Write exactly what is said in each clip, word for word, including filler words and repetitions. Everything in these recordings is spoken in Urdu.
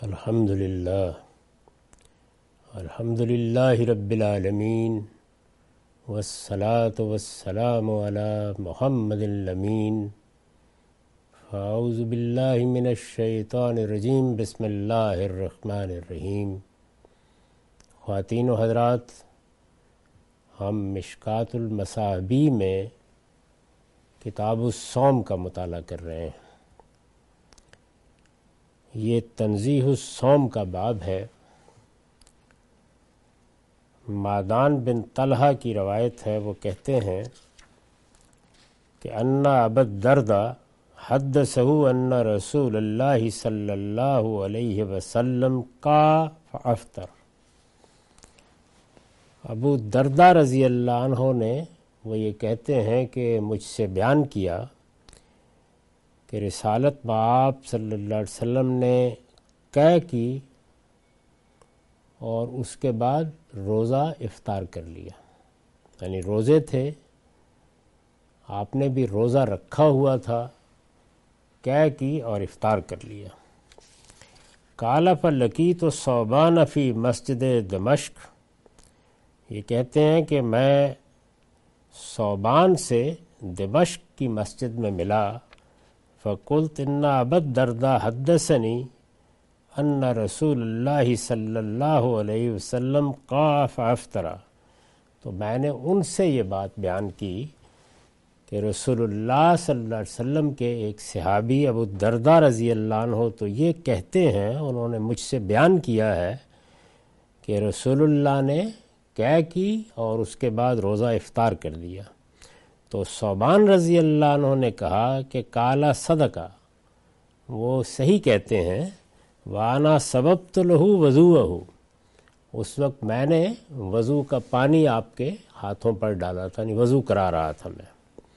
الحمد للہ الحمد للہ رب العالمین والصلاة والسلام علی محمد الامین فاعوذ باللہ من الشیطان الرجیم بسم اللہ الرحمن الرحیم۔ خواتین و حضرات، ہم مشکوٰۃ المصابیح میں کتاب الصوم کا مطالعہ کر رہے ہیں۔ یہ تنزیہ الصوم کا باب ہے۔ معدان بن طلحہ کی روایت ہے، وہ کہتے ہیں کہ ان ابا الدرداء حدثہ ان رسول اللہ صلی اللہ علیہ وسلم کا فافطر۔ ابو الدرداء رضی اللہ عنہ نے وہ یہ کہتے ہیں کہ مجھ سے بیان کیا کہ رسالت بآب صلی اللہ علیہ وسلم نے قے کی اور اس کے بعد روزہ افطار کر لیا، یعنی روزے تھے، آپ نے بھی روزہ رکھا ہوا تھا، قے کی اور افطار کر لیا۔ قال فلقیت ثوبان فی مسجد دمشق، یہ کہتے ہیں کہ میں ثوبان سے دمشق کی مسجد میں ملا، فقلت ان ابا الدرداء حدثنی ان رسول اللہ صلی اللہ علیہ وسلم قام فافطر، تو میں نے ان سے یہ بات بیان کی کہ رسول اللہ صلی اللہ علیہ وسلم کے ایک صحابی ابو الدرداء رضی اللہ عنہ تو یہ کہتے ہیں، انہوں نے مجھ سے بیان کیا ہے کہ رسول اللہ نے قے کی اور اس کے بعد روزہ افطار کر دیا۔ تو ثوبان رضی اللہ عنہ نے کہا کہ کالا صدقہ، وہ صحیح کہتے ہیں، وانا سببت لہ وضوءہ، اس وقت میں نے وضو کا پانی آپ کے ہاتھوں پر ڈالا تھا، یعنی وضو کرا رہا تھا میں۔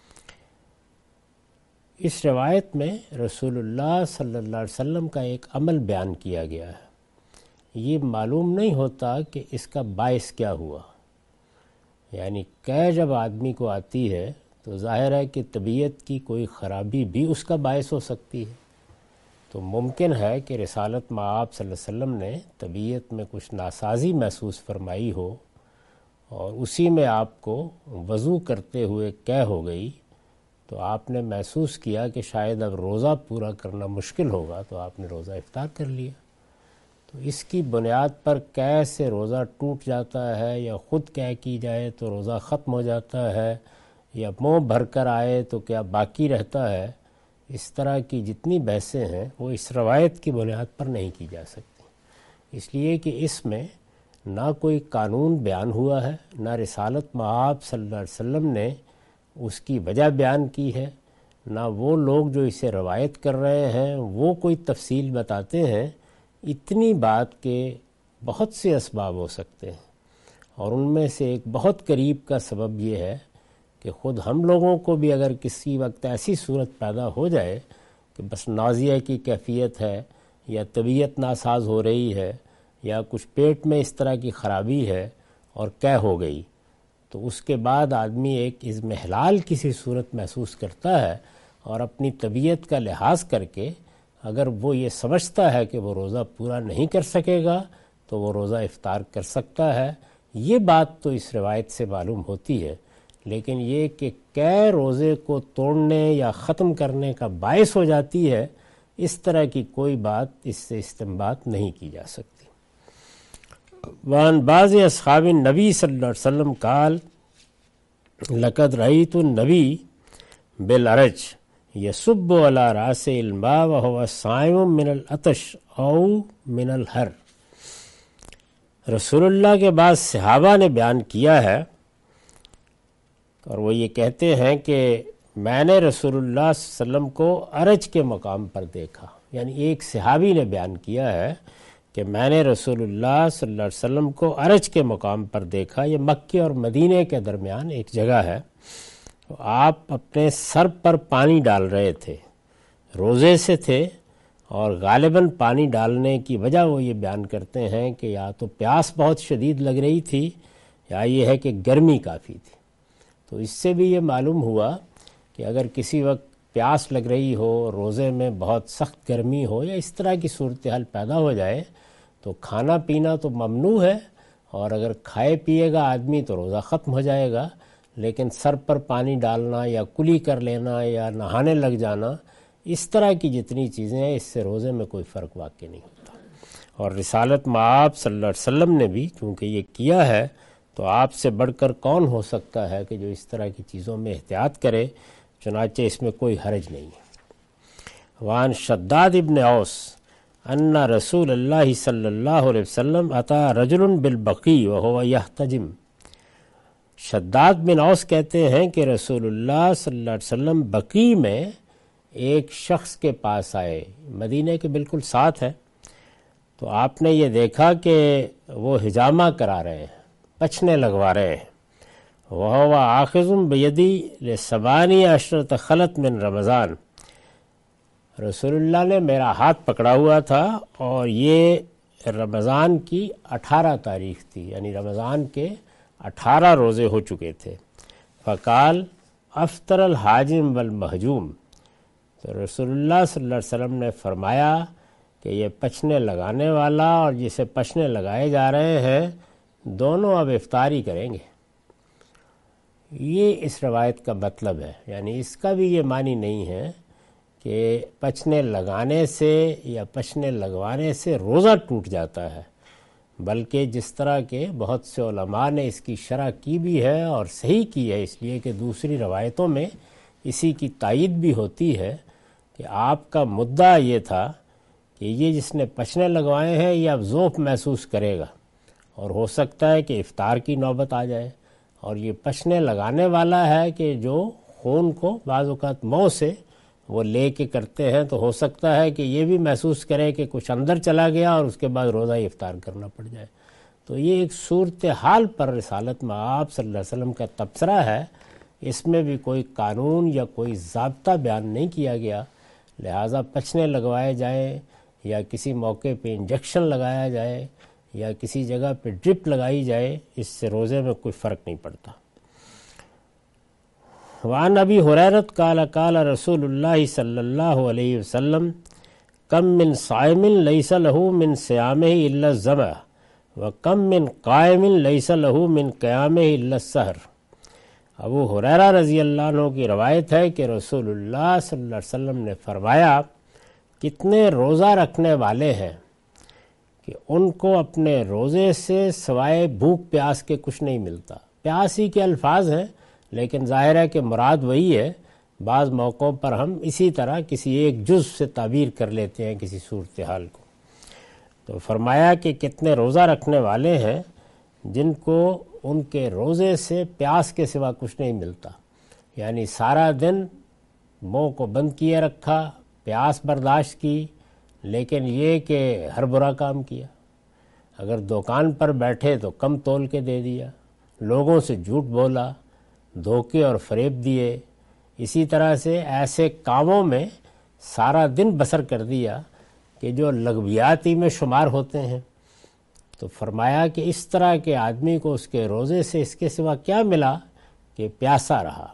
اس روایت میں رسول اللہ صلی اللہ علیہ وسلم کا ایک عمل بیان کیا گیا ہے، یہ معلوم نہیں ہوتا کہ اس کا باعث کیا ہوا۔ یعنی قے جب آدمی کو آتی ہے تو ظاہر ہے کہ طبیعت کی کوئی خرابی بھی اس کا باعث ہو سکتی ہے، تو ممکن ہے کہ رسالت مآب صلی اللہ علیہ وسلم نے طبیعت میں کچھ ناسازی محسوس فرمائی ہو اور اسی میں آپ کو وضو کرتے ہوئے قے ہو گئی، تو آپ نے محسوس کیا کہ شاید اب روزہ پورا کرنا مشکل ہوگا، تو آپ نے روزہ افطار کر لیا۔ تو اس کی بنیاد پر قے سے روزہ ٹوٹ جاتا ہے یا خود قے کی جائے تو روزہ ختم ہو جاتا ہے، یا منہ بھر کر آئے تو کیا باقی رہتا ہے، اس طرح کی جتنی بحثیں ہیں وہ اس روایت کی بنیاد پر نہیں کی جا سکتی، اس لیے کہ اس میں نہ کوئی قانون بیان ہوا ہے، نہ رسالت مآب صلی اللہ علیہ وسلم نے اس کی وجہ بیان کی ہے، نہ وہ لوگ جو اسے روایت کر رہے ہیں وہ کوئی تفصیل بتاتے ہیں۔ اتنی بات کہ بہت سے اسباب ہو سکتے ہیں، اور ان میں سے ایک بہت قریب کا سبب یہ ہے کہ خود ہم لوگوں کو بھی اگر کسی وقت ایسی صورت پیدا ہو جائے کہ بس نازیہ کی کیفیت ہے یا طبیعت ناساز ہو رہی ہے یا کچھ پیٹ میں اس طرح کی خرابی ہے اور قے ہو گئی، تو اس کے بعد آدمی ایک اضمحلال کسی صورت محسوس کرتا ہے اور اپنی طبیعت کا لحاظ کر کے اگر وہ یہ سمجھتا ہے کہ وہ روزہ پورا نہیں کر سکے گا تو وہ روزہ افطار کر سکتا ہے۔ یہ بات تو اس روایت سے معلوم ہوتی ہے، لیکن یہ کہ قے روزے کو توڑنے یا ختم کرنے کا باعث ہو جاتی ہے، اس طرح کی کوئی بات اس سے استنباط نہیں کی جا سکتی۔ وعن بعض اصحاب النبی صلی اللہ علیہ وسلم قال لقد رأیت النبی بالعرج یصب علی رأس الماء وهو صائم من العطش او من الحر۔ رسول اللہ کے بعض صحابہ نے بیان کیا ہے اور وہ یہ کہتے ہیں کہ میں نے رسول اللہ صلی اللہ علیہ وسلم کو عرج کے مقام پر دیکھا، یعنی ایک صحابی نے بیان کیا ہے کہ میں نے رسول اللہ صلی اللہ علیہ وسلم کو عرج کے مقام پر دیکھا۔ یہ مکے اور مدینے کے درمیان ایک جگہ ہے، تو آپ اپنے سر پر پانی ڈال رہے تھے، روزے سے تھے، اور غالباً پانی ڈالنے کی وجہ وہ یہ بیان کرتے ہیں کہ یا تو پیاس بہت شدید لگ رہی تھی یا یہ ہے کہ گرمی کافی تھی۔ تو اس سے بھی یہ معلوم ہوا کہ اگر کسی وقت پیاس لگ رہی ہو، روزے میں بہت سخت گرمی ہو یا اس طرح کی صورتحال پیدا ہو جائے تو کھانا پینا تو ممنوع ہے، اور اگر کھائے پیے گا آدمی تو روزہ ختم ہو جائے گا، لیکن سر پر پانی ڈالنا یا کلی کر لینا یا نہانے لگ جانا، اس طرح کی جتنی چیزیں ہیں، اس سے روزے میں کوئی فرق واقع نہیں ہوتا۔ اور رسالت مآب صلی اللہ علیہ وسلم نے بھی چونکہ یہ کیا ہے، تو آپ سے بڑھ کر کون ہو سکتا ہے کہ جو اس طرح کی چیزوں میں احتیاط کرے، چنانچہ اس میں کوئی حرج نہیں ہے۔ وعن شداد ابن اوس ان رسول اللہ صلی اللہ علیہ وسلم اتا رجل بالبقی وهو یحتجم۔ شداد بن اوس کہتے ہیں کہ رسول اللہ صلی اللہ علیہ وسلم بقی میں ایک شخص کے پاس آئے، مدینہ کے بالکل ساتھ ہے، تو آپ نے یہ دیکھا کہ وہ حجامہ کرا رہے ہیں، پچھنے لگوا رہے ہیں۔ وَهُوَ آخذٌ بِيَدِي لِسَبْعِينَ عَشْرَةَ خَلَتْ مِن رمضان۔ رسول اللہ نے میرا ہاتھ پکڑا ہوا تھا اور یہ رمضان کی اٹھارہ تاریخ تھی، یعنی رمضان کے اٹھارہ روزے ہو چکے تھے۔ فقال افطر الحاجم والمحجوم۔ تو رسول اللہ صلی اللہ علیہ وسلم نے فرمایا کہ یہ پچھنے لگانے والا اور جسے پچھنے لگائے جا رہے ہیں دونوں اب افطاری کریں گے۔ یہ اس روایت کا مطلب ہے، یعنی اس کا بھی یہ معنی نہیں ہے کہ پچھنے لگانے سے یا پچھنے لگوانے سے روزہ ٹوٹ جاتا ہے، بلکہ جس طرح کے بہت سے علماء نے اس کی شرح کی بھی ہے اور صحیح کی ہے، اس لیے کہ دوسری روایتوں میں اسی کی تائید بھی ہوتی ہے کہ آپ کا مدعا یہ تھا کہ یہ جس نے پچھنے لگوائے ہیں یہ اب ذوق محسوس کرے گا اور ہو سکتا ہے کہ افطار کی نوبت آ جائے، اور یہ پچھنے لگانے والا ہے کہ جو خون کو بعض اوقات منہ سے وہ لے کے کرتے ہیں، تو ہو سکتا ہے کہ یہ بھی محسوس کرے کہ کچھ اندر چلا گیا اور اس کے بعد روزہ افطار کرنا پڑ جائے۔ تو یہ ایک صورتحال پر رسالت مآب صلی اللہ علیہ وسلم کا تبصرہ ہے، اس میں بھی کوئی قانون یا کوئی ضابطہ بیان نہیں کیا گیا، لہٰذا پچھنے لگوائے جائیں یا کسی موقع پہ انجیکشن لگایا جائے یا کسی جگہ پہ ڈرپ لگائی جائے، اس سے روزے میں کوئی فرق نہیں پڑتا۔ وعن ابی ہریرۃ قال قال رسول اللہ صلی اللہ علیہ وسلم کم من صائم لیس له من صیامہ الا الظمأ وکم من قائم لیس له من قیامہ الا السحر۔ ابو ہریرہ رضی اللہ عنہ کی روایت ہے کہ رسول اللہ صلی اللہ علیہ وسلم نے فرمایا کتنے روزہ رکھنے والے ہیں کہ ان کو اپنے روزے سے سوائے بھوک پیاس کے کچھ نہیں ملتا۔ پیاس ہی کے الفاظ ہیں، لیکن ظاہر ہے کہ مراد وہی ہے، بعض موقعوں پر ہم اسی طرح کسی ایک جز سے تعبیر کر لیتے ہیں کسی صورتحال کو۔ تو فرمایا کہ کتنے روزہ رکھنے والے ہیں جن کو ان کے روزے سے پیاس کے سوا کچھ نہیں ملتا، یعنی سارا دن منہ کو بند کیے رکھا، پیاس برداشت کی، لیکن یہ کہ ہر برا کام کیا۔ اگر دکان پر بیٹھے تو کم تول کے دے دیا، لوگوں سے جھوٹ بولا، دھوکے اور فریب دیے، اسی طرح سے ایسے کاموں میں سارا دن بسر کر دیا کہ جو لغویاتی میں شمار ہوتے ہیں۔ تو فرمایا کہ اس طرح کے آدمی کو اس کے روزے سے اس کے سوا کیا ملا کہ پیاسا رہا۔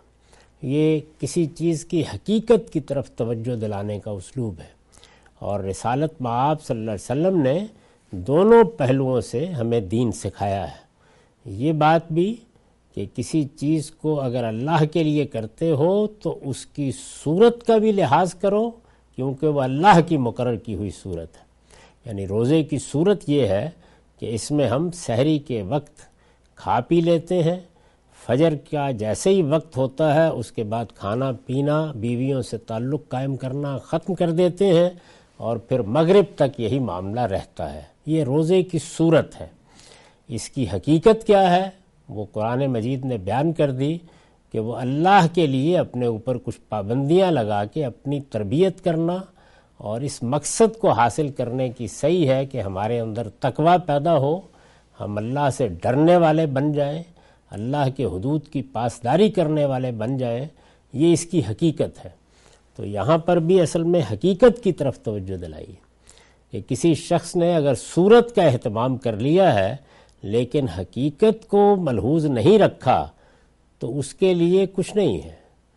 یہ کسی چیز کی حقیقت کی طرف توجہ دلانے کا اسلوب ہے، اور رسالت مآب صلی اللہ علیہ وسلم نے دونوں پہلوؤں سے ہمیں دین سکھایا ہے۔ یہ بات بھی کہ کسی چیز کو اگر اللہ کے لیے کرتے ہو تو اس کی صورت کا بھی لحاظ کرو، کیونکہ وہ اللہ کی مقرر کی ہوئی صورت ہے۔ یعنی روزے کی صورت یہ ہے کہ اس میں ہم سحری کے وقت کھا پی لیتے ہیں، فجر کا جیسے ہی وقت ہوتا ہے اس کے بعد کھانا پینا، بیویوں سے تعلق قائم کرنا ختم کر دیتے ہیں، اور پھر مغرب تک یہی معاملہ رہتا ہے۔ یہ روزے کی صورت ہے۔ اس کی حقیقت کیا ہے وہ قرآن مجید نے بیان کر دی کہ وہ اللہ کے لیے اپنے اوپر کچھ پابندیاں لگا کے اپنی تربیت کرنا، اور اس مقصد کو حاصل کرنے کی صحیح ہے کہ ہمارے اندر تقویٰ پیدا ہو، ہم اللہ سے ڈرنے والے بن جائیں، اللہ کے حدود کی پاسداری کرنے والے بن جائیں۔ یہ اس کی حقیقت ہے۔ تو یہاں پر بھی اصل میں حقیقت کی طرف توجہ دلائی کہ کسی شخص نے اگر صورت کا اہتمام کر لیا ہے لیکن حقیقت کو ملحوظ نہیں رکھا تو اس کے لیے کچھ نہیں ہے،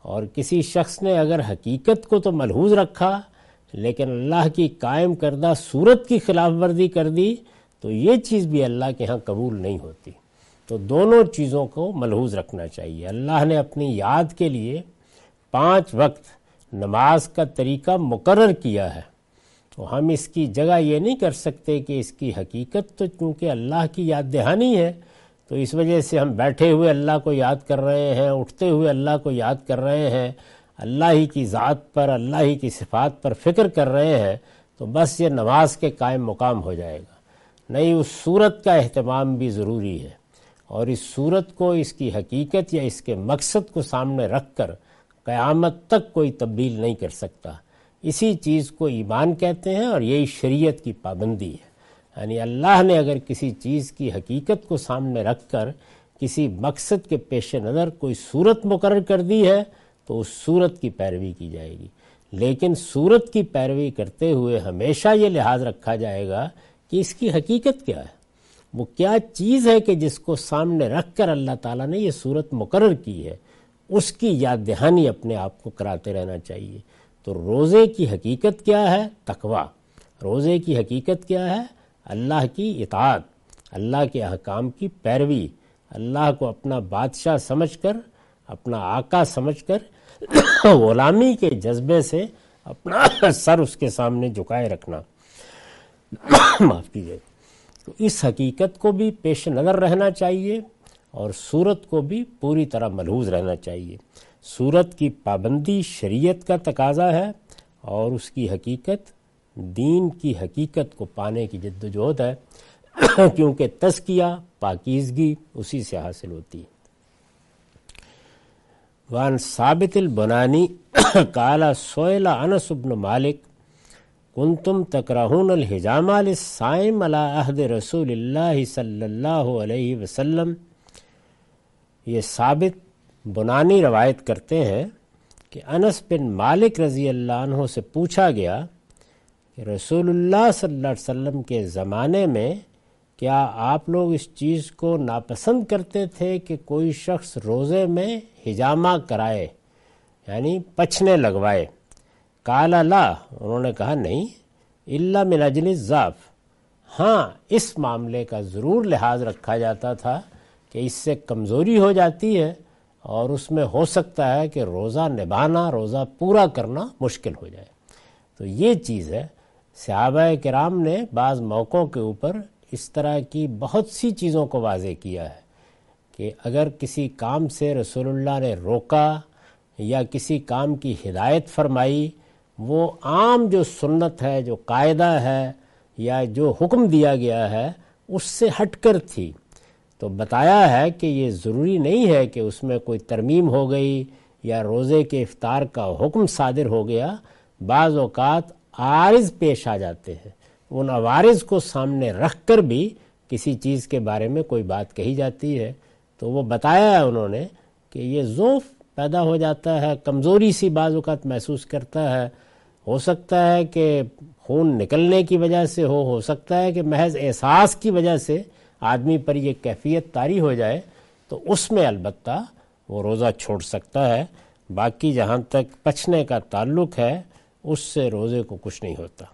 اور کسی شخص نے اگر حقیقت کو تو ملحوظ رکھا لیکن اللہ کی قائم کردہ صورت کی خلاف ورزی کر دی تو یہ چیز بھی اللہ کے ہاں قبول نہیں ہوتی۔ تو دونوں چیزوں کو ملحوظ رکھنا چاہیے۔ اللہ نے اپنی یاد کے لیے پانچ وقت نماز کا طریقہ مقرر کیا ہے، تو ہم اس کی جگہ یہ نہیں کر سکتے کہ اس کی حقیقت تو چونکہ اللہ کی یاد دہانی ہے تو اس وجہ سے ہم بیٹھے ہوئے اللہ کو یاد کر رہے ہیں، اٹھتے ہوئے اللہ کو یاد کر رہے ہیں، اللہ ہی کی ذات پر، اللہ ہی کی صفات پر فکر کر رہے ہیں، تو بس یہ نماز کے قائم مقام ہو جائے گا۔ نہیں، اس صورت کا اہتمام بھی ضروری ہے، اور اس صورت کو، اس کی حقیقت یا اس کے مقصد کو سامنے رکھ کر قیامت تک کوئی تبدیل نہیں کر سکتا۔ اسی چیز کو ایمان کہتے ہیں، اور یہی شریعت کی پابندی ہے۔ یعنی اللہ نے اگر کسی چیز کی حقیقت کو سامنے رکھ کر کسی مقصد کے پیش نظر کوئی صورت مقرر کر دی ہے تو اس صورت کی پیروی کی جائے گی، لیکن صورت کی پیروی کرتے ہوئے ہمیشہ یہ لحاظ رکھا جائے گا کہ اس کی حقیقت کیا ہے، وہ کیا چیز ہے کہ جس کو سامنے رکھ کر اللہ تعالیٰ نے یہ صورت مقرر کی ہے، اس کی یاد دہانی اپنے آپ کو کراتے رہنا چاہیے۔ تو روزے کی حقیقت کیا ہے؟ تقویٰ۔ روزے کی حقیقت کیا ہے؟ اللہ کی اطاعت، اللہ کے احکام کی پیروی، اللہ کو اپنا بادشاہ سمجھ کر، اپنا آقا سمجھ کر غلامی کے جذبے سے اپنا سر اس کے سامنے جھکائے رکھنا۔ معاف کیجیے۔ تو اس حقیقت کو بھی پیش نظر رہنا چاہیے اور صورت کو بھی پوری طرح ملحوظ رہنا چاہیے۔ صورت کی پابندی شریعت کا تقاضا ہے، اور اس کی حقیقت دین کی حقیقت کو پانے کی جد و جہد ہے، کیونکہ تزکیہ، پاکیزگی اسی سے حاصل ہوتی ہے۔ وان ثابت البنانی قال سئل انس بن مالک کنتم تکرہون الحجامہ للصائم علی عہد رسول اللہ صلی اللہ علیہ وسلم۔ یہ ثابت بنانی روایت کرتے ہیں کہ انس بن مالک رضی اللہ عنہ سے پوچھا گیا کہ رسول اللہ صلی اللہ علیہ وسلم کے زمانے میں کیا آپ لوگ اس چیز کو ناپسند کرتے تھے کہ کوئی شخص روزے میں حجامہ کرائے، یعنی پچھنے لگوائے؟ قال لا، انہوں نے کہا نہیں، الا من اجل الضعف، ہاں اس معاملے کا ضرور لحاظ رکھا جاتا تھا کہ اس سے کمزوری ہو جاتی ہے اور اس میں ہو سکتا ہے کہ روزہ نبھانا، روزہ پورا کرنا مشکل ہو جائے۔ تو یہ چیز ہے، صحابہ کرام نے بعض موقعوں کے اوپر اس طرح کی بہت سی چیزوں کو واضح کیا ہے کہ اگر کسی کام سے رسول اللہ نے روکا یا کسی کام کی ہدایت فرمائی، وہ عام جو سنت ہے، جو قاعدہ ہے یا جو حکم دیا گیا ہے اس سے ہٹ کر تھی، تو بتایا ہے کہ یہ ضروری نہیں ہے کہ اس میں کوئی ترمیم ہو گئی یا روزے کے افطار کا حکم صادر ہو گیا۔ بعض اوقات عارض پیش آ جاتے ہیں، ان عوارض کو سامنے رکھ کر بھی کسی چیز کے بارے میں کوئی بات کہی جاتی ہے، تو وہ بتایا ہے انہوں نے کہ یہ ضعف پیدا ہو جاتا ہے، کمزوری سی بعض اوقات محسوس کرتا ہے، ہو سکتا ہے کہ خون نکلنے کی وجہ سے ہو ہو سکتا ہے کہ محض احساس کی وجہ سے آدمی پر یہ کیفیت طاری ہو جائے، تو اس میں البتہ وہ روزہ چھوڑ سکتا ہے۔ باقی جہاں تک پچھنے کا تعلق ہے اس سے روزے کو کچھ نہیں ہوتا۔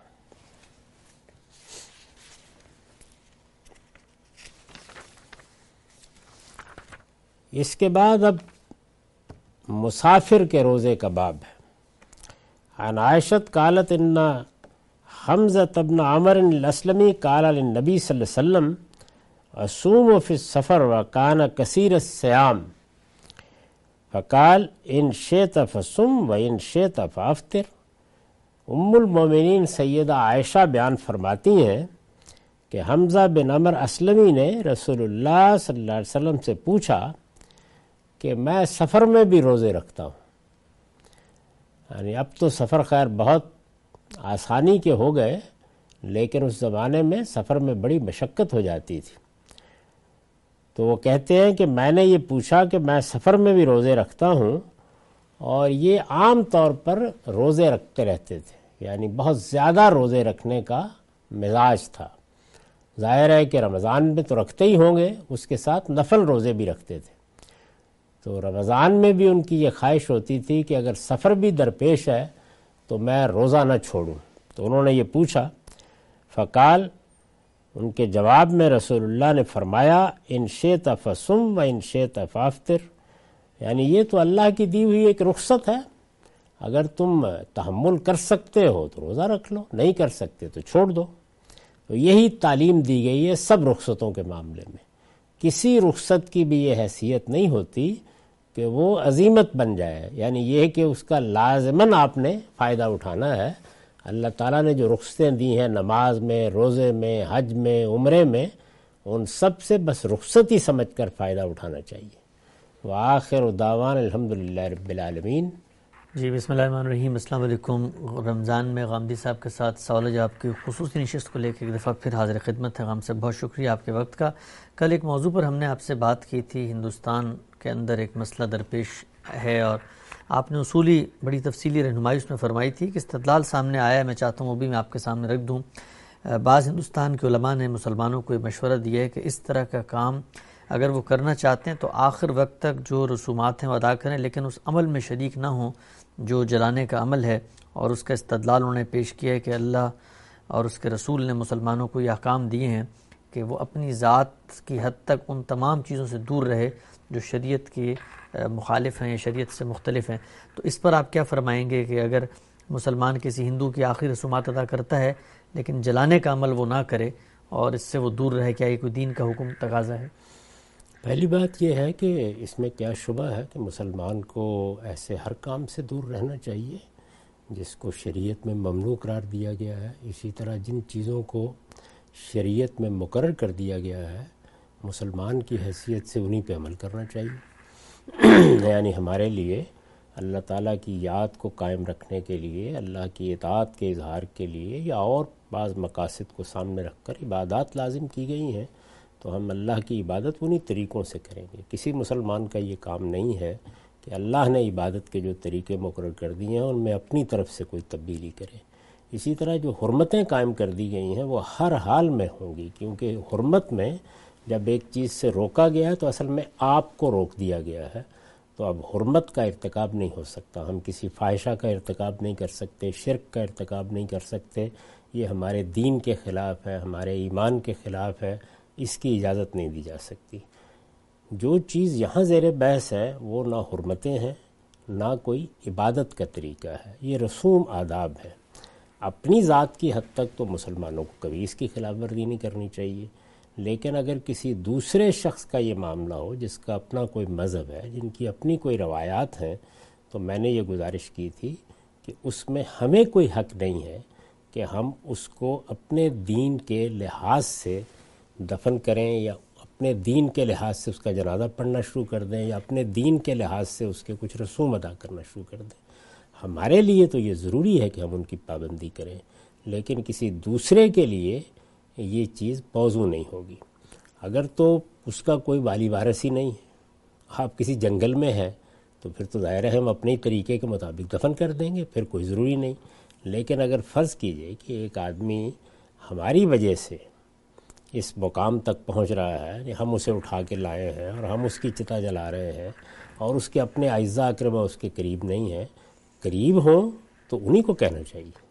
اس کے بعد اب مسافر کے روزے کا باب ہے۔ عن عائشۃ قالت ان حمزۃ بن عمر الاسلمی قال للنبی صلی اللہ علیہ وسلم اصوم فی السفر وکان کثیر الصیام فقال ان شئت فصم و ان شئت فافطر۔ ام المومنین سیدہ عائشہ بیان فرماتی ہیں کہ حمزہ بن عمر اسلمی نے رسول اللہ صلی اللہ علیہ وسلم سے پوچھا کہ میں سفر میں بھی روزے رکھتا ہوں، یعنی اب تو سفر خیر بہت آسانی کے ہو گئے، لیکن اس زمانے میں سفر میں بڑی مشقت ہو جاتی تھی۔ تو وہ کہتے ہیں کہ میں نے یہ پوچھا کہ میں سفر میں بھی روزے رکھتا ہوں، اور یہ عام طور پر روزے رکھتے رہتے تھے، یعنی بہت زیادہ روزے رکھنے کا مزاج تھا۔ ظاہر ہے کہ رمضان میں تو رکھتے ہی ہوں گے، اس کے ساتھ نفل روزے بھی رکھتے تھے۔ تو تو رمضان میں بھی ان کی یہ خواہش ہوتی تھی کہ اگر سفر بھی درپیش ہے تو میں روزہ نہ چھوڑوں. تو انہوں نے یہ پوچھا، فقال، ان کے جواب میں رسول اللہ نے فرمایا، ان شئت فصم و ان شئت فافطر، یعنی یہ تو اللہ کی دی ہوئی ایک رخصت ہے، اگر تم تحمل کر سکتے ہو تو روزہ رکھ لو، نہیں کر سکتے تو چھوڑ دو. تو یہی تعلیم دی گئی ہے سب رخصتوں کے معاملے میں. کسی رخصت کی بھی یہ حیثیت نہیں ہوتی کہ وہ عزیمت بن جائے، یعنی یہ کہ اس کا لازماً آپ نے فائدہ اٹھانا ہے. اللہ تعالیٰ نے جو رخصتیں دی ہیں نماز میں، روزے میں، حج میں، عمرے میں، ان سب سے بس رخصت ہی سمجھ کر فائدہ اٹھانا چاہیے. وآخر دعوان الحمدللہ رب العالمین. جی بسم اللہ الرحمن الرحیم. السلام علیکم. رمضان میں غامدی صاحب کے ساتھ سوال جواب کی خصوصی نشست کو لے کے ایک دفعہ پھر حاضر خدمت ہے. غام سے بہت شکریہ آپ کے وقت کا. کل ایک موضوع پر ہم نے آپ سے بات کی تھی، ہندوستان کے اندر ایک مسئلہ درپیش ہے اور آپ نے اصولی بڑی تفصیلی رہنمائی اس میں فرمائی تھی کہ استدلال سامنے آیا ہے، میں چاہتا ہوں وہ بھی میں آپ کے سامنے رکھ دوں. بعض ہندوستان کے علماء نے مسلمانوں کو یہ مشورہ دیا ہے کہ اس طرح کا کام اگر وہ کرنا چاہتے ہیں تو آخر وقت تک جو رسومات ہیں وہ ادا کریں، لیکن اس عمل میں شریک نہ ہوں جو جلانے کا عمل ہے. اور اس کا استدلال انہوں نے پیش کیا ہے کہ اللہ اور اس کے رسول نے مسلمانوں کو یہ احکام دیے ہیں کہ وہ اپنی ذات کی حد تک ان تمام چیزوں سے دور رہے جو شریعت کے مخالف ہیں یا شریعت سے مختلف ہیں. تو اس پر آپ کیا فرمائیں گے کہ اگر مسلمان کسی ہندو کی آخری رسومات ادا کرتا ہے لیکن جلانے کا عمل وہ نہ کرے اور اس سے وہ دور رہے، کیا یہ کوئی دین کا حکم تقاضا ہے؟ پہلی بات یہ ہے کہ اس میں کیا شبہ ہے کہ مسلمان کو ایسے ہر کام سے دور رہنا چاہیے جس کو شریعت میں ممنوع قرار دیا گیا ہے. اسی طرح جن چیزوں کو شریعت میں مقرر کر دیا گیا ہے مسلمان کی حیثیت سے انہی پہ عمل کرنا چاہیے. یعنی ہمارے لیے اللہ تعالیٰ کی یاد کو قائم رکھنے کے لیے، اللہ کی اطاعت کے اظہار کے لیے یا اور بعض مقاصد کو سامنے رکھ کر عبادات لازم کی گئی ہیں، تو ہم اللہ کی عبادت انہی طریقوں سے کریں گے. کسی مسلمان کا یہ کام نہیں ہے کہ اللہ نے عبادت کے جو طریقے مقرر کر دیے ہیں ان میں اپنی طرف سے کوئی تبدیلی کرے. اسی طرح جو حرمتیں قائم کر دی گئی ہیں وہ ہر حال میں ہوں گی، کیونکہ حرمت میں جب ایک چیز سے روکا گیا ہے تو اصل میں آپ کو روک دیا گیا ہے. تو اب حرمت کا ارتکاب نہیں ہو سکتا، ہم کسی فاحشہ کا ارتکاب نہیں کر سکتے، شرک کا ارتکاب نہیں کر سکتے. یہ ہمارے دین کے خلاف ہے، ہمارے ایمان کے خلاف ہے، اس کی اجازت نہیں دی جا سکتی. جو چیز یہاں زیر بحث ہے وہ نہ حرمتیں ہیں نہ کوئی عبادت کا طریقہ ہے، یہ رسوم آداب ہے. اپنی ذات کی حد تک تو مسلمانوں کو کبھی اس کی خلاف ورزی نہیں کرنی چاہیے، لیکن اگر کسی دوسرے شخص کا یہ معاملہ ہو جس کا اپنا کوئی مذہب ہے، جن کی اپنی کوئی روایات ہیں، تو میں نے یہ گزارش کی تھی کہ اس میں ہمیں کوئی حق نہیں ہے کہ ہم اس کو اپنے دین کے لحاظ سے دفن کریں یا اپنے دین کے لحاظ سے اس کا جنازہ پڑھنا شروع کر دیں یا اپنے دین کے لحاظ سے اس کے کچھ رسوم ادا کرنا شروع کر دیں. ہمارے لیے تو یہ ضروری ہے کہ ہم ان کی پابندی کریں، لیکن کسی دوسرے کے لیے یہ چیز موضوع نہیں ہوگی. اگر تو اس کا کوئی والی وارث ہی نہیں ہے، آپ کسی جنگل میں ہیں، تو پھر تو ظاہر ہے ہم اپنے طریقے کے مطابق دفن کر دیں گے، پھر کوئی ضروری نہیں. لیکن اگر فرض کیجئے کہ ایک آدمی ہماری وجہ سے اس مقام تک پہنچ رہا ہے کہ ہم اسے اٹھا کے لائے ہیں اور ہم اس کی چتا جلا رہے ہیں اور اس کے اپنے اعزاء اقربا اس کے قریب نہیں ہیں، قریب ہوں تو انہی کو کہنا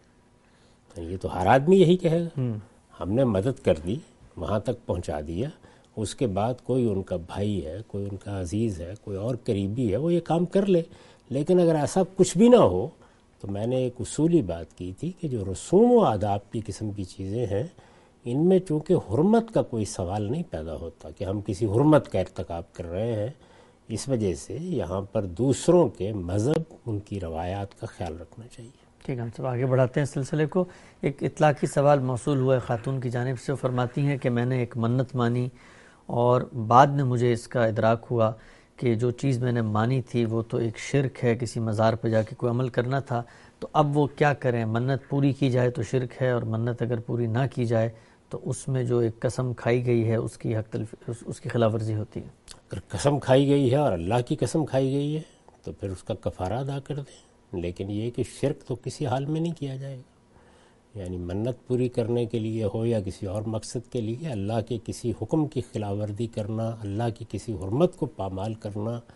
چاہیے. یہ تو ہر آدمی یہی کہے گا. ہم نے مدد کر دی، وہاں تک پہنچا دیا، اس کے بعد کوئی ان کا بھائی ہے، کوئی ان کا عزیز ہے، کوئی اور قریبی ہے، وہ یہ کام کر لے. لیکن اگر ایسا کچھ بھی نہ ہو تو میں نے ایک اصولی بات کی تھی کہ جو رسوم و آداب کی قسم کی چیزیں ہیں ان میں چونکہ حرمت کا کوئی سوال نہیں پیدا ہوتا کہ ہم کسی حرمت کا ارتکاب کر رہے ہیں، اس وجہ سے یہاں پر دوسروں کے مذہب، ان کی روایات کا خیال رکھنا چاہیے. ٹھیک ہے، ہم سب آگے بڑھاتے ہیں سلسلے کو. ایک اطلاقی سوال موصول ہوا ہے خاتون کی جانب سے، وہ فرماتی ہیں کہ میں نے ایک منت مانی اور بعد میں مجھے اس کا ادراک ہوا کہ جو چیز میں نے مانی تھی وہ تو ایک شرک ہے، کسی مزار پہ جا کے کوئی عمل کرنا تھا، تو اب وہ کیا کریں؟ منت پوری کی جائے تو شرک ہے اور منت اگر پوری نہ کی جائے تو اس میں جو ایک قسم کھائی گئی ہے اس کی حق تلف اس کی خلاف ورزی ہوتی ہے. اگر قسم کھائی گئی ہے اور اللہ کی قسم کھائی گئی ہے تو پھر اس کا کفارہ ادا کر دیں، لیکن یہ کہ شرک تو کسی حال میں نہیں کیا جائے گا. یعنی منت پوری کرنے کے لیے ہو یا کسی اور مقصد کے لیے اللہ کے کسی حکم کی خلاف ورزی کرنا، اللہ کی کسی حرمت کو پامال کرنا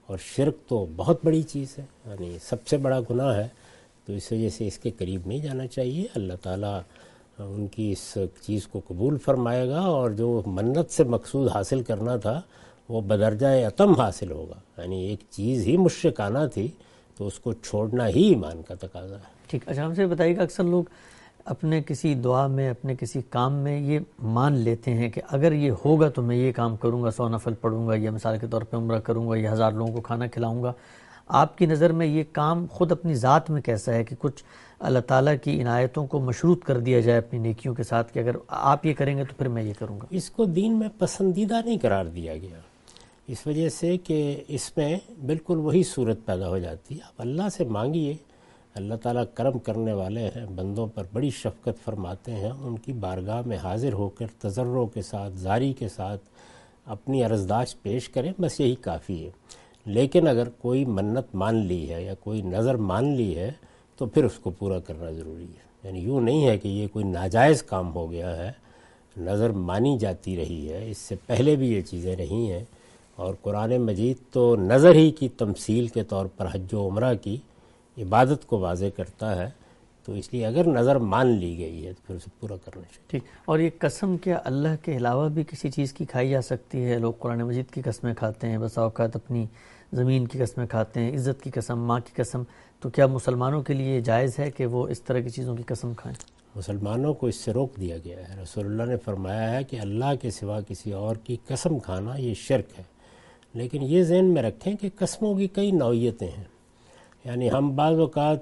اور شرک تو بہت بڑی چیز ہے، یعنی سب سے بڑا گناہ ہے، تو اس وجہ سے اس کے قریب نہیں جانا چاہیے۔ اللہ تعالیٰ ان کی اس چیز کو قبول فرمائے گا، اور جو منت سے مقصود حاصل کرنا تھا وہ بدرجہ اتم حاصل ہوگا، یعنی ایک چیز ہی مشرکانہ تھی تو اس کو چھوڑنا ہی ایمان کا تقاضا ہے۔ ٹھیک، اچھا ہم سے بتائیے گا، اکثر لوگ اپنے کسی دعا میں، اپنے کسی کام میں یہ مان لیتے ہیں کہ اگر یہ ہوگا تو میں یہ کام کروں گا، سو نفل پڑھوں گا، یا مثال کے طور پہ عمرہ کروں گا، یا ہزار لوگوں کو کھانا کھلاؤں گا۔ آپ کی نظر میں یہ کام خود اپنی ذات میں کیسا ہے کہ کچھ اللہ تعالیٰ کی عنایتوں کو مشروط کر دیا جائے اپنی نیکیوں کے ساتھ کہ اگر آپ یہ کریں گے تو پھر میں یہ کروں گا؟ اس کو دین میں پسندیدہ نہیں قرار دیا گیا، اس وجہ سے کہ اس میں بالکل وہی صورت پیدا ہو جاتی ہے۔ آپ اللہ سے مانگیے، اللہ تعالیٰ کرم کرنے والے ہیں، بندوں پر بڑی شفقت فرماتے ہیں، ان کی بارگاہ میں حاضر ہو کر تضرع کے ساتھ، زاری کے ساتھ اپنی عرضداشت پیش کریں، بس یہی کافی ہے۔ لیکن اگر کوئی منت مان لی ہے یا کوئی نظر مان لی ہے تو پھر اس کو پورا کرنا ضروری ہے، یعنی یوں نہیں ہے کہ یہ کوئی ناجائز کام ہو گیا ہے، نظر مانی جاتی رہی ہے، اس سے پہلے بھی یہ چیزیں رہی ہیں، اور قرآن مجید تو نظر ہی کی تمثیل کے طور پر حج و عمرہ کی عبادت کو واضح کرتا ہے، تو اس لیے اگر نظر مان لی گئی ہے تو پھر اسے پورا کرنا چاہیے۔ ٹھیک، اور یہ قسم کیا اللہ کے علاوہ بھی کسی چیز کی کھائی جا سکتی ہے؟ لوگ قرآن مجید کی قسمیں کھاتے ہیں، بسا اوقات اپنی زمین کی قسمیں کھاتے ہیں، عزت کی قسم، ماں کی قسم، تو کیا مسلمانوں کے لیے جائز ہے کہ وہ اس طرح کی چیزوں کی قسم کھائیں؟ مسلمانوں کو اس سے روک دیا گیا ہے۔ رسول اللہ نے فرمایا ہے کہ اللہ کے سوا کسی اور کی قسم کھانا یہ شرک ہے، لیکن یہ ذہن میں رکھیں کہ قسموں کی کئی نوعیتیں ہیں، یعنی ہم بعض اوقات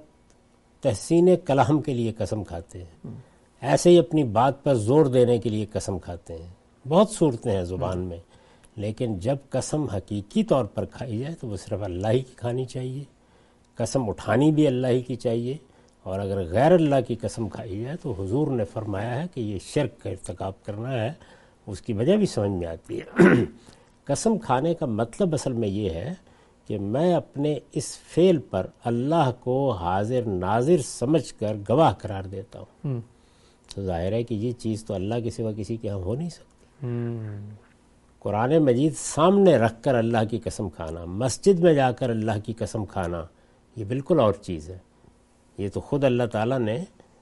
تحسین کلام کے لیے قسم کھاتے ہیں، ایسے ہی اپنی بات پر زور دینے کے لیے قسم کھاتے ہیں، بہت صورتیں ہیں زبان میں، لیکن جب قسم حقیقی طور پر کھائی جائے تو وہ صرف اللہ ہی کی کھانی چاہیے، قسم اٹھانی بھی اللہ ہی کی چاہیے، اور اگر غیر اللہ کی قسم کھائی جائے تو حضور نے فرمایا ہے کہ یہ شرک کا ارتکاب کرنا ہے۔ اس کی وجہ بھی سمجھ میں آتی ہے۔ قسم کھانے کا مطلب اصل میں یہ ہے کہ میں اپنے اس فعل پر اللہ کو حاضر ناظر سمجھ کر گواہ قرار دیتا ہوں، تو ظاہر ہے کہ یہ چیز تو اللہ کے سوا کسی کے ہاں ہو نہیں سکتی۔ قرآن مجید سامنے رکھ کر اللہ کی قسم کھانا، مسجد میں جا کر اللہ کی قسم کھانا، یہ بالکل اور چیز ہے۔ یہ تو خود اللہ تعالیٰ نے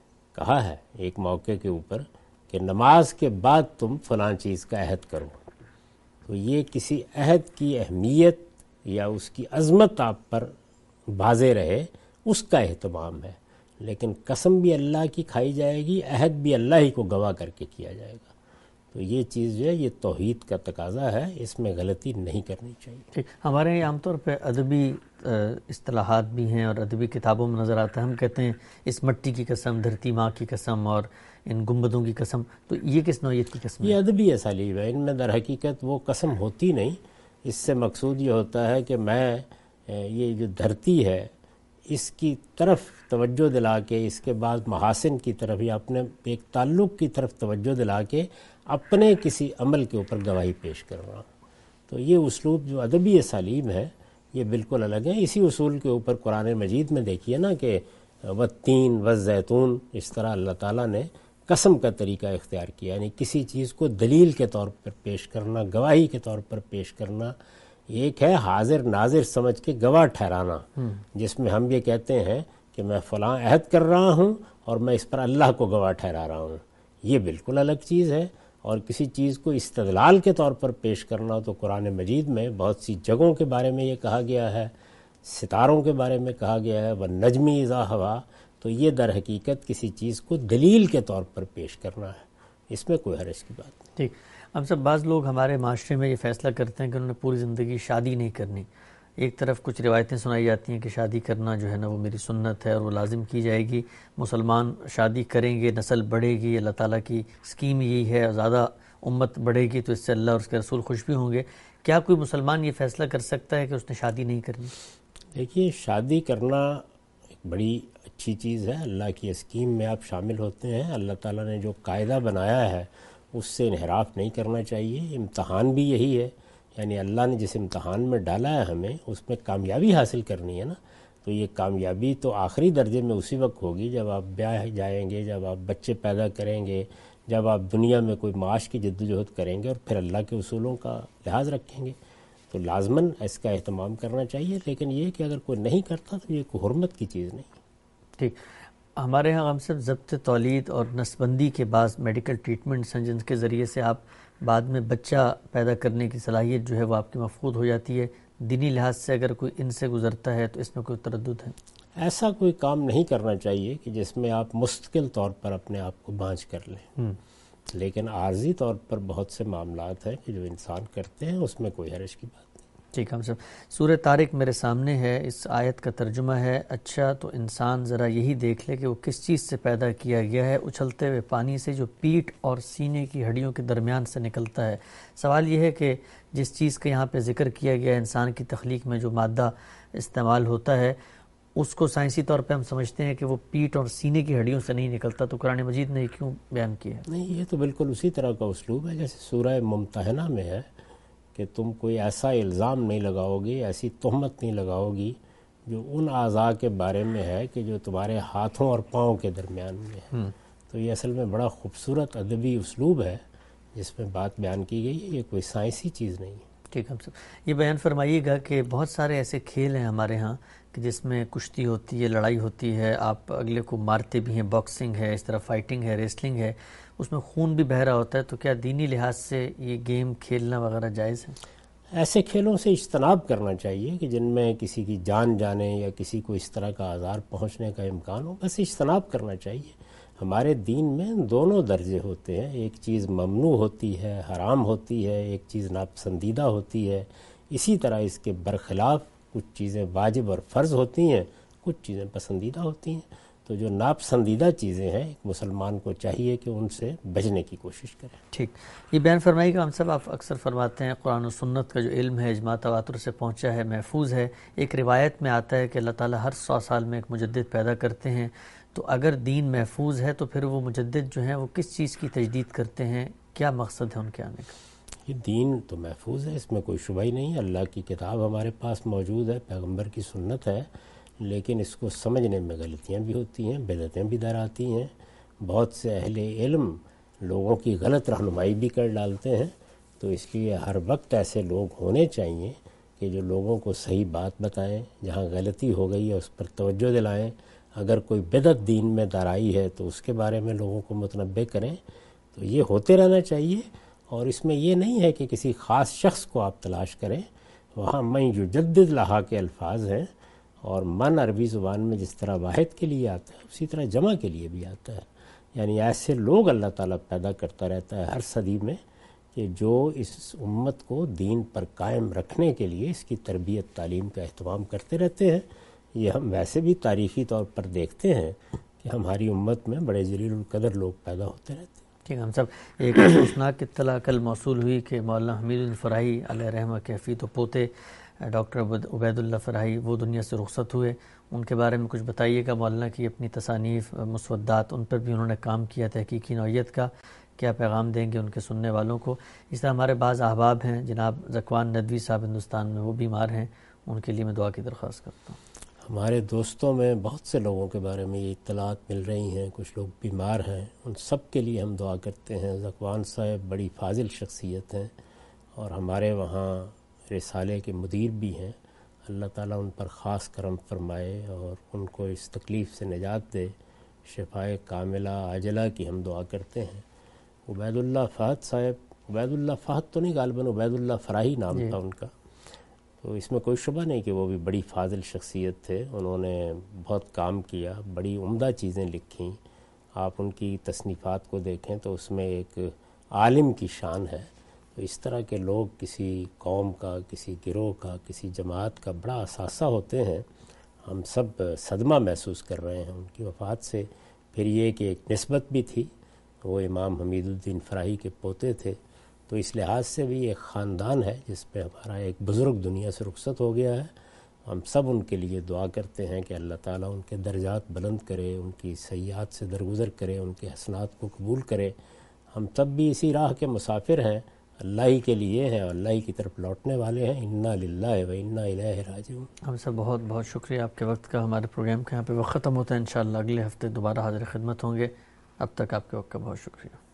کہا ہے ایک موقع کے اوپر کہ نماز کے بعد تم فلاں چیز کا عہد کرو، تو یہ کسی عہد کی اہمیت یا اس کی عظمت آپ پر واضح رہے اس کا اہتمام ہے، لیکن قسم بھی اللہ کی کھائی جائے گی، عہد بھی اللہ ہی کو گواہ کر کے کیا جائے گا، تو یہ چیز جو ہے یہ توحید کا تقاضا ہے، اس میں غلطی نہیں کرنی چاہیے۔ ٹھیک، ہمارے یہاں عام طور پہ ادبی اصطلاحات بھی ہیں اور ادبی کتابوں میں نظر آتا ہے، ہم کہتے ہیں اس مٹی کی قسم، دھرتی ماں کی قسم، اور ان گنبدوں کی قسم، تو یہ کس نوعیت کی قسم ہے؟ یہ ادبی اسالیب ہے، ان میں در حقیقت وہ قسم ہوتی نہیں، اس سے مقصود یہ ہوتا ہے کہ میں یہ جو دھرتی ہے اس کی طرف توجہ دلا کے، اس کے بعد محاسن کی طرف یا اپنے ایک تعلق کی طرف توجہ دلا کے اپنے کسی عمل کے اوپر گواہی پیش کر رہا ہوں، تو یہ اسلوب جو ادبی اسالیب ہے یہ بالکل الگ ہے۔ اسی اصول کے اوپر قرآن مجید میں دیکھیے نا کہ والتین والزیتون، اس طرح اللہ تعالیٰ نے قسم کا طریقہ اختیار کیا، یعنی کسی چیز کو دلیل کے طور پر پیش کرنا، گواہی کے طور پر پیش کرنا۔ ایک ہے حاضر ناظر سمجھ کے گواہ ٹھہرانا، جس میں ہم یہ کہتے ہیں کہ میں فلاں عہد کر رہا ہوں اور میں اس پر اللہ کو گواہ ٹھہرا رہا ہوں، یہ بالکل الگ چیز ہے۔ اور کسی چیز کو استدلال کے طور پر پیش کرنا تو قرآن مجید میں بہت سی جگہوں کے بارے میں یہ کہا گیا ہے، ستاروں کے بارے میں کہا گیا ہے، وَالنَّجْمِ اِذَا ہَوَىٰ، تو یہ در حقیقت کسی چیز کو دلیل کے طور پر پیش کرنا ہے، اس میں کوئی حرج کی بات نہیں۔ ٹھیک، ہم سب بعض لوگ ہمارے معاشرے میں یہ فیصلہ کرتے ہیں کہ انہوں نے پوری زندگی شادی نہیں کرنی، ایک طرف کچھ روایتیں سنائی جاتی ہیں کہ شادی کرنا جو ہے نا وہ میری سنت ہے اور وہ لازم کی جائے گی، مسلمان شادی کریں گے، نسل بڑھے گی، اللہ تعالیٰ کی اسکیم یہی ہے، زیادہ امت بڑھے گی تو اس سے اللہ اور اس کے رسول خوش بھی ہوں گے۔ کیا کوئی مسلمان یہ فیصلہ کر سکتا ہے کہ اس نے شادی نہیں کرنی؟ دیکھیے، شادی کرنا ایک بڑی اچھی چیز ہے، اللہ کی اسکیم میں آپ شامل ہوتے ہیں، اللہ تعالیٰ نے جو قاعدہ بنایا ہے اس سے انحراف نہیں کرنا چاہیے۔ امتحان بھی یہی ہے، یعنی اللہ نے جس امتحان میں ڈالا ہے ہمیں اس میں کامیابی حاصل کرنی ہے نا، تو یہ کامیابی تو آخری درجے میں اسی وقت ہوگی جب آپ بیاہ جائیں گے، جب آپ بچے پیدا کریں گے، جب آپ دنیا میں کوئی معاش کی جدوجہد کریں گے اور پھر اللہ کے اصولوں کا لحاظ رکھیں گے۔ تو لازماً اس کا اہتمام کرنا چاہیے، لیکن یہ کہ اگر کوئی نہیں کرتا تو یہ کوئی حرمت کی چیز نہیں۔ ٹھیک، ہمارے ہاں ہم سب ضبط تولید اور نسل بندی کے بعض میڈیکل ٹریٹمنٹس ہیں جن کے ذریعے سے آپ بعد میں بچہ پیدا کرنے کی صلاحیت جو ہے وہ آپ کی مفقود ہو جاتی ہے۔ دینی لحاظ سے اگر کوئی ان سے گزرتا ہے تو اس میں کوئی تردد ہے؟ ایسا کوئی کام نہیں کرنا چاہیے کہ جس میں آپ مستقل طور پر اپنے آپ کو بانجھ کر لیں، لیکن عارضی طور پر بہت سے معاملات ہیں کہ جو انسان کرتے ہیں، اس میں کوئی حرج کی بات نہیں۔ ٹھیک، ہم سب سورہ طارق میرے سامنے ہے، اس آیت کا ترجمہ ہے، اچھا تو انسان ذرا یہی دیکھ لے کہ وہ کس چیز سے پیدا کیا گیا ہے، اچھلتے ہوئے پانی سے جو پیٹھ اور سینے کی ہڈیوں کے درمیان سے نکلتا ہے۔ سوال یہ ہے کہ جس چیز کا یہاں پہ ذکر کیا گیا ہے، انسان کی تخلیق میں جو مادہ استعمال ہوتا ہے، اس کو سائنسی طور پہ ہم سمجھتے ہیں کہ وہ پیٹھ اور سینے کی ہڈیوں سے نہیں نکلتا، تو قرآن مجید نے یہ کیوں بیان کیا ہے؟ نہیں، یہ تو بالکل اسی طرح کا اسلوب ہے جیسے سورہ ممتحنہ میں ہے کہ تم کوئی ایسا الزام نہیں لگاؤ گی، ایسی تہمت نہیں لگاؤ گی جو ان اعضاء کے بارے میں ہے کہ جو تمہارے ہاتھوں اور پاؤں کے درمیان میں ہے۔ تو یہ اصل میں بڑا خوبصورت ادبی اسلوب ہے جس میں بات بیان کی گئی ہے، یہ کوئی سائنسی چیز نہیں ہے۔ ٹھیک، ہم سب یہ بیان فرمائیے گا کہ بہت سارے ایسے کھیل ہیں ہمارے ہاں کہ جس میں کشتی ہوتی ہے، لڑائی ہوتی ہے، آپ اگلے کو مارتے بھی ہیں، باکسنگ ہے، اس طرح فائٹنگ ہے، ریسلنگ ہے، اس میں خون بھی بہہ رہا ہوتا ہے، تو کیا دینی لحاظ سے یہ گیم کھیلنا وغیرہ جائز ہے؟ ایسے کھیلوں سے اجتناب کرنا چاہیے کہ جن میں کسی کی جان جانے یا کسی کو اس طرح کا آزار پہنچنے کا امکان ہو، بس اجتناب کرنا چاہیے۔ ہمارے دین میں دونوں درجے ہوتے ہیں، ایک چیز ممنوع ہوتی ہے، حرام ہوتی ہے، ایک چیز ناپسندیدہ ہوتی ہے، اسی طرح اس کے برخلاف کچھ چیزیں واجب اور فرض ہوتی ہیں، کچھ چیزیں پسندیدہ ہوتی ہیں۔ تو جو ناپسندیدہ چیزیں ہیں ایک مسلمان کو چاہیے کہ ان سے بچنے کی کوشش کرے۔ ٹھیک، یہ بیان فرمائیے گا، ہم سب آپ اکثر فرماتے ہیں قرآن و سنت کا جو علم ہے اجماع تواتر سے پہنچا ہے، محفوظ ہے۔ ایک روایت میں آتا ہے کہ اللہ تعالیٰ ہر سو سال میں ایک مجدد پیدا کرتے ہیں، تو اگر دین محفوظ ہے تو پھر وہ مجدد جو ہیں وہ کس چیز کی تجدید کرتے ہیں؟ کیا مقصد ہے ان کے آنے کا؟ یہ دین تو محفوظ ہے، اس میں کوئی شبہ ہی نہیں ہے، اللہ کی کتاب ہمارے پاس موجود ہے، پیغمبر کی سنت ہے، لیکن اس کو سمجھنے میں غلطیاں بھی ہوتی ہیں، بدعتیں بھی در آتی ہیں، بہت سے اہل علم لوگوں کی غلط رہنمائی بھی کر ڈالتے ہیں۔ تو اس لیے ہر وقت ایسے لوگ ہونے چاہیے کہ جو لوگوں کو صحیح بات بتائیں، جہاں غلطی ہو گئی ہے اس پر توجہ دلائیں، اگر کوئی بدعت دین میں در آئی ہے تو اس کے بارے میں لوگوں کو متنبہ کریں۔ تو یہ ہوتے رہنا چاہیے، اور اس میں یہ نہیں ہے کہ کسی خاص شخص کو آپ تلاش کریں، وہاں من یجدد لہا کے الفاظ ہیں، اور من عربی زبان میں جس طرح واحد کے لیے آتا ہے اسی طرح جمع کے لیے بھی آتا ہے، یعنی ایسے لوگ اللہ تعالیٰ پیدا کرتا رہتا ہے ہر صدی میں کہ جو اس امت کو دین پر قائم رکھنے کے لیے اس کی تربیت تعلیم کا اہتمام کرتے رہتے ہیں۔ یہ ہم ویسے بھی تاریخی طور پر دیکھتے ہیں کہ ہماری امت میں بڑے جلیل القدر لوگ پیدا ہوتے رہتے ہیں۔ ٹھیک، ہم سب ایک افسوسناک اطلاع کل موصول ہوئی کہ مولانا حمید الفراحی علیہ رحمہ کے حفیظ و پوتے ڈاکٹر عبید اللہ فراحی وہ دنیا سے رخصت ہوئے، ان کے بارے میں کچھ بتائیے گا۔ مولانا کی اپنی تصانیف، مسودات، ان پر بھی انہوں نے کام کیا تحقیقی نوعیت کا، کیا پیغام دیں گے ان کے سننے والوں کو؟ اس طرح ہمارے بعض احباب ہیں، جناب زکوان ندوی صاحب ہندوستان میں، وہ بیمار ہیں، ان کے لیے میں دعا کی درخواست کرتا ہوں۔ ہمارے دوستوں میں بہت سے لوگوں کے بارے میں یہ اطلاعات مل رہی ہیں، کچھ لوگ بیمار ہیں، ان سب کے لیے ہم دعا کرتے ہیں۔ زکوان صاحب بڑی فاضل شخصیت ہیں اور ہمارے وہاں رسالے کے مدیر بھی ہیں، اللہ تعالیٰ ان پر خاص کرم فرمائے اور ان کو اس تکلیف سے نجات دے، شفائے کاملہ عاجلہ کی ہم دعا کرتے ہیں۔ عبید اللہ فہد صاحب، عبید اللہ فہد تو نہیں، غالباً عبید اللہ فراحی نام تھا ان کا، تو اس میں کوئی شبہ نہیں کہ وہ بھی بڑی فاضل شخصیت تھے، انہوں نے بہت کام کیا، بڑی عمدہ چیزیں لکھیں، آپ ان کی تصنیفات کو دیکھیں تو اس میں ایک عالم کی شان ہے۔ تو اس طرح کے لوگ کسی قوم کا، کسی گروہ کا، کسی جماعت کا بڑا اثاثہ ہوتے ہیں، ہم سب صدمہ محسوس کر رہے ہیں ان کی وفات سے۔ پھر یہ کہ ایک نسبت بھی تھی، وہ امام حمید الدین فراحی کے پوتے تھے، تو اس لحاظ سے بھی ایک خاندان ہے جس پہ ہمارا ایک بزرگ دنیا سے رخصت ہو گیا ہے۔ ہم سب ان کے لیے دعا کرتے ہیں کہ اللہ تعالیٰ ان کے درجات بلند کرے، ان کی سیئات سے درگزر کرے، ان کے حسنات کو قبول کرے۔ ہم سب بھی اسی راہ کے مسافر ہیں، اللہ ہی کے لیے ہیں اور اللہ ہی کی طرف لوٹنے والے ہیں۔ انا للہ و انا الیہ راجعون۔ ہم سب بہت بہت شکریہ آپ کے وقت کا۔ ہمارے پروگرام کا یہاں پہ وقت ختم ہوتا ہے، انشاءاللہ اگلے ہفتے دوبارہ حاضر خدمت ہوں گے، اب تک آپ کے وقت کا بہت شکریہ۔